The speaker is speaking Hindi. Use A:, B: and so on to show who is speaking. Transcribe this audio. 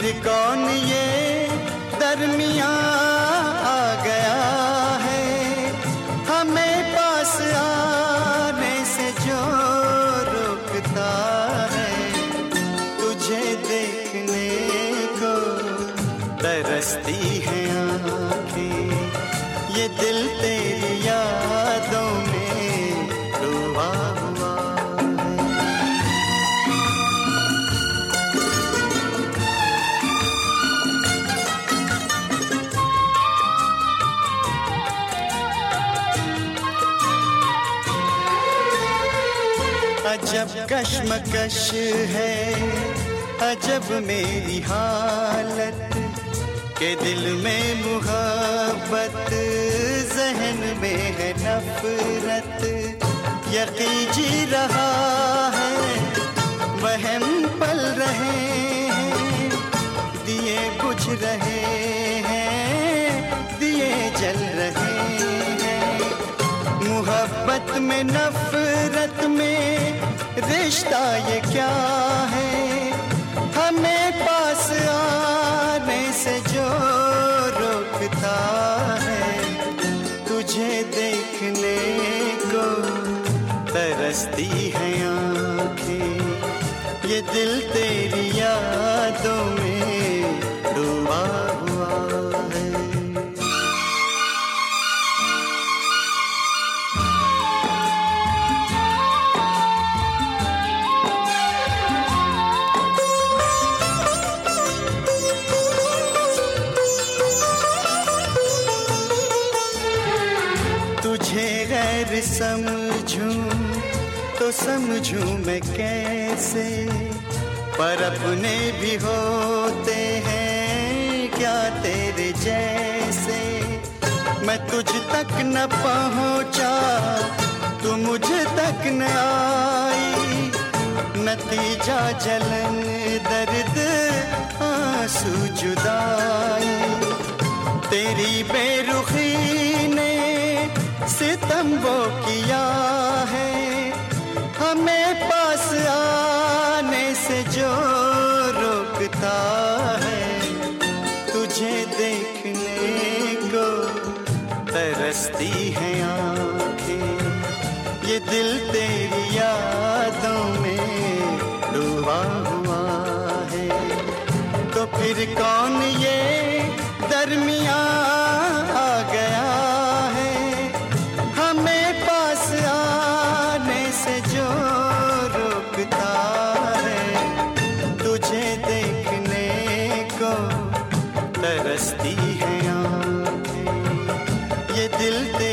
A: कौन ये दरमियां आ गया है, हमें पास आने से जो रोकता है। तुझे देखने को तरसती है आँखें, ये दिल तेरी यादों में डूबा हुआ अजब कश्मकश है, अजब मेरी हालत, के दिल में मुहब्बत, जहन में है नफरत। यकीन जी रहा है, वहम पल रहे हैं, दिए बुझ रहे हैं, दिए जल रहे हैं। मुहब्बत में नफरत में रिश्ता ये क्या है, हमें पास आने से जो रोकता है। तुझे देखने को तरसती है आँखें, ये दिल तेरी यादों में डूबा हुआ है। तुझे गैर समझूं तो समझूं मैं कैसे, पर अपने भी होते हैं क्या तेरे जैसे। मैं तुझ तक न पहुंचा, तू मुझ तक न आई, नतीजा जलन दर्द आंसू जुदाई। तेरी बेरुखी ने सितम वो किया है, हमें पास आने से जो रोकता है। तुझे देखने को तरसती है आँखें, ये दिल तेरी यादों में डूबा हुआ है। तो फिर कौन ये दरमियां आ गया है, हमें पास आने से जो रोकता है। तुझे देखने को तरसती है आँखें, ये दिल